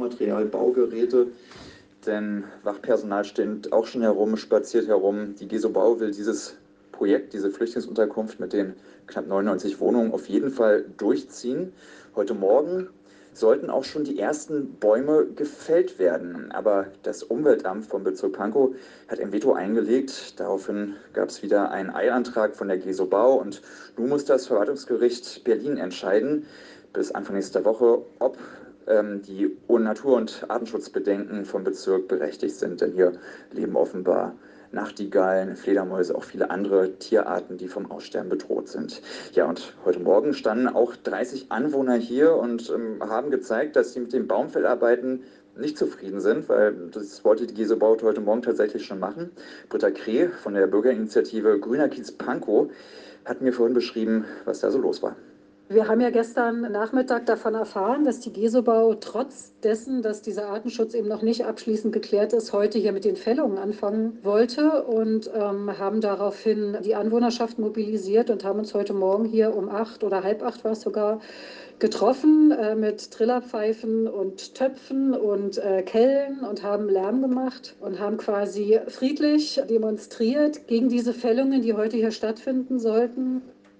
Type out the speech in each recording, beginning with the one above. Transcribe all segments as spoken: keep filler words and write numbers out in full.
Baumaterial, Baugeräte, denn Wachpersonal steht auch schon herum, spaziert herum. Die GESO-Bau will dieses Projekt, diese Flüchtlingsunterkunft mit den knapp neunundneunzig Wohnungen auf jeden Fall durchziehen. Heute Morgen sollten auch schon die ersten Bäume gefällt werden. Aber das Umweltamt vom Bezirk Pankow hat ein Veto eingelegt. Daraufhin gab es wieder einen Eilantrag von der GESO-Bau und nun muss das Verwaltungsgericht Berlin entscheiden, bis Anfang nächster Woche, ob ähm, die Natur- und Artenschutzbedenken vom Bezirk berechtigt sind. Denn hier leben offenbar Nachtigallen, Fledermäuse, auch viele andere Tierarten, die vom Aussterben bedroht sind. Ja, und heute Morgen standen auch dreißig Anwohner hier und ähm, haben gezeigt, dass sie mit den Baumfellarbeiten nicht zufrieden sind, weil das wollte die GESO-Bau heute Morgen tatsächlich schon machen. Britta Kreh von der Bürgerinitiative Grüner Kiez Pankow hat mir vorhin beschrieben, was da so los war. Wir haben ja gestern Nachmittag davon erfahren, dass die GESO-Bau trotz dessen, dass dieser Artenschutz eben noch nicht abschließend geklärt ist, heute hier mit den Fällungen anfangen wollte und ähm, haben daraufhin die Anwohnerschaft mobilisiert und haben uns heute Morgen hier um acht oder halb acht war es sogar getroffen äh, mit Trillerpfeifen und Töpfen und äh, Kellen und haben Lärm gemacht und haben quasi friedlich demonstriert gegen diese Fällungen, die heute hier stattfinden sollten.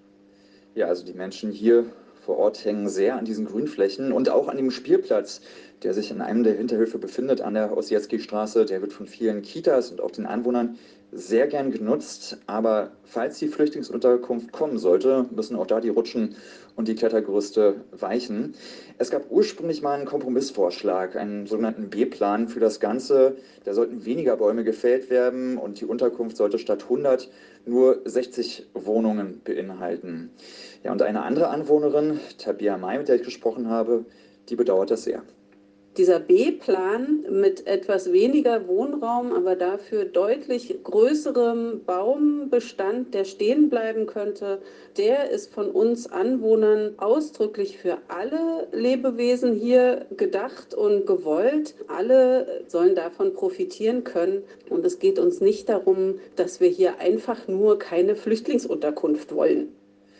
Ja, also die Menschen hier vor Ort hängen sehr an diesen Grünflächen und auch an dem Spielplatz, der sich in einem der Hinterhöfe befindet, an der Ossietzky-Straße. Der wird von vielen Kitas und auch den Anwohnern sehr gern genutzt. Aber falls die Flüchtlingsunterkunft kommen sollte, müssen auch da die Rutschen und die Klettergerüste weichen. Es gab ursprünglich mal einen Kompromissvorschlag, einen sogenannten B-Plan für das Ganze. Da sollten weniger Bäume gefällt werden und die Unterkunft sollte statt hundert nur sechzig Wohnungen beinhalten. Ja, und eine andere Anwohnerin, Tabia May, mit der ich gesprochen habe, die bedauert das sehr. Dieser B-Plan mit etwas weniger Wohnraum, aber dafür deutlich größerem Baumbestand, der stehen bleiben könnte, der ist von uns Anwohnern ausdrücklich für alle Lebewesen hier gedacht und gewollt. Alle sollen davon profitieren können. Und es geht uns nicht darum, dass wir hier einfach nur keine Flüchtlingsunterkunft wollen.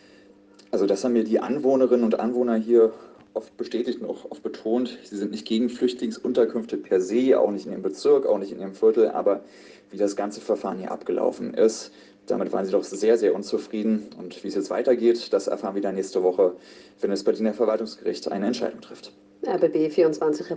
Also das haben mir die Anwohnerinnen und Anwohner hier oft bestätigt und auch oft betont. Sie sind nicht gegen Flüchtlingsunterkünfte per se, auch nicht in ihrem Bezirk, auch nicht in ihrem Viertel, aber wie das ganze Verfahren hier abgelaufen ist, damit waren sie doch sehr, sehr unzufrieden. Und wie es jetzt weitergeht, das erfahren wir dann nächste Woche, wenn das Berliner Verwaltungsgericht eine Entscheidung trifft. R B B vierundzwanzig